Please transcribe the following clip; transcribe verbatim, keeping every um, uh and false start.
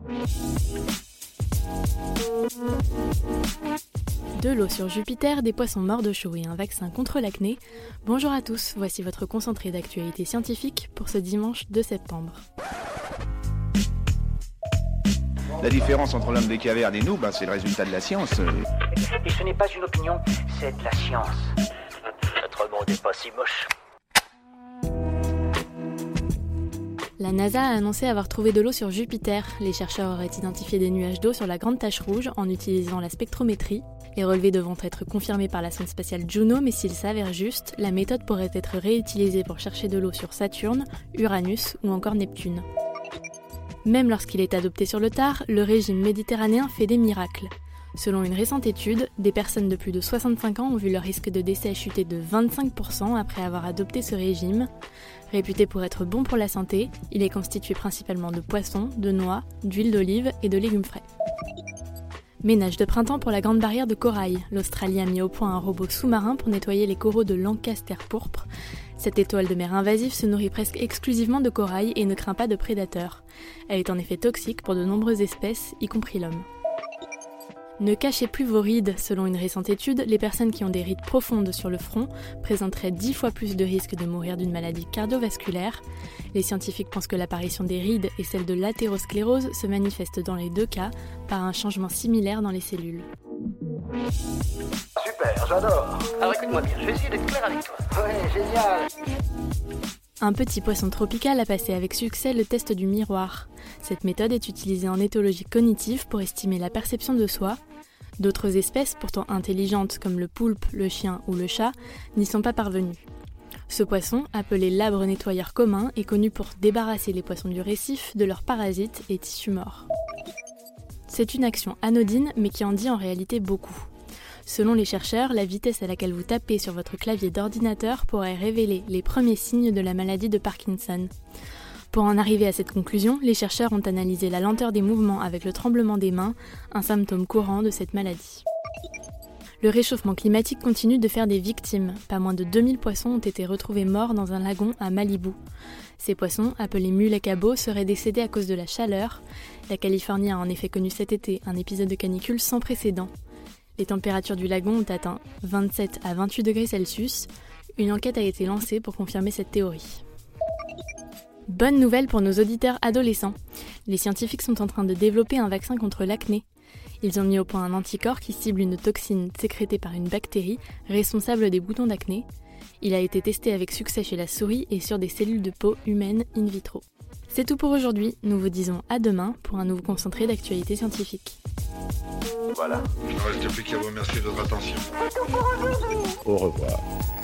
De l'eau sur Jupiter, des poissons morts de chaud et un vaccin contre l'acné. Bonjour à tous, voici votre concentré d'actualité scientifique pour ce dimanche deux septembre. La différence entre l'homme des cavernes et nous, ben, c'est le résultat de la science. Et ce n'est pas une opinion, c'est de la science. Notre monde n'est pas si moche. La NASA a annoncé avoir trouvé de l'eau sur Jupiter. Les chercheurs auraient identifié des nuages d'eau sur la grande tache rouge en utilisant la spectrométrie. Les relevés devront être confirmés par la sonde spatiale Juno, mais s'ils s'avèrent justes, la méthode pourrait être réutilisée pour chercher de l'eau sur Saturne, Uranus ou encore Neptune. Même lorsqu'il est adopté sur le tard, le régime méditerranéen fait des miracles. Selon une récente étude, des personnes de plus de soixante-cinq ans ont vu leur risque de décès chuter de vingt-cinq pour cent après avoir adopté ce régime. Réputé pour être bon pour la santé, il est constitué principalement de poissons, de noix, d'huile d'olive et de légumes frais. Ménage de printemps pour la Grande Barrière de Corail. L'Australie a mis au point un robot sous-marin pour nettoyer les coraux de Lancaster pourpre. Cette étoile de mer invasive se nourrit presque exclusivement de corail et ne craint pas de prédateurs. Elle est en effet toxique pour de nombreuses espèces, y compris l'homme. Ne cachez plus vos rides. Selon une récente étude, les personnes qui ont des rides profondes sur le front présenteraient dix fois plus de risques de mourir d'une maladie cardiovasculaire. Les scientifiques pensent que l'apparition des rides et celle de l'athérosclérose se manifestent dans les deux cas par un changement similaire dans les cellules. Super, j'adore. Alors écoute-moi bien, je vais essayer d'être clair avec toi. Ouais, génial. Un petit poisson tropical a passé avec succès le test du miroir. Cette méthode est utilisée en éthologie cognitive pour estimer la perception de soi. D'autres espèces, pourtant intelligentes comme le poulpe, le chien ou le chat, n'y sont pas parvenues. Ce poisson, appelé labre nettoyeur commun, est connu pour débarrasser les poissons du récif de leurs parasites et tissus morts. C'est une action anodine, mais qui en dit en réalité beaucoup. Selon les chercheurs, la vitesse à laquelle vous tapez sur votre clavier d'ordinateur pourrait révéler les premiers signes de la maladie de Parkinson. Pour en arriver à cette conclusion, les chercheurs ont analysé la lenteur des mouvements avec le tremblement des mains, un symptôme courant de cette maladie. Le réchauffement climatique continue de faire des victimes. Pas moins de deux mille poissons ont été retrouvés morts dans un lagon à Malibu. Ces poissons, appelés mules à cabots, seraient décédés à cause de la chaleur. La Californie a en effet connu cet été un épisode de canicule sans précédent. Les températures du lagon ont atteint vingt-sept à vingt-huit degrés Celsius. Une enquête a été lancée pour confirmer cette théorie. Bonne nouvelle pour nos auditeurs adolescents. Les scientifiques sont en train de développer un vaccin contre l'acné. Ils ont mis au point un anticorps qui cible une toxine sécrétée par une bactérie responsable des boutons d'acné. Il a été testé avec succès chez la souris et sur des cellules de peau humaines in vitro. C'est tout pour aujourd'hui. Nous vous disons à demain pour un nouveau concentré d'actualité scientifique. Voilà. Il ne reste plus qu'à vous remercier de votre attention. Au revoir.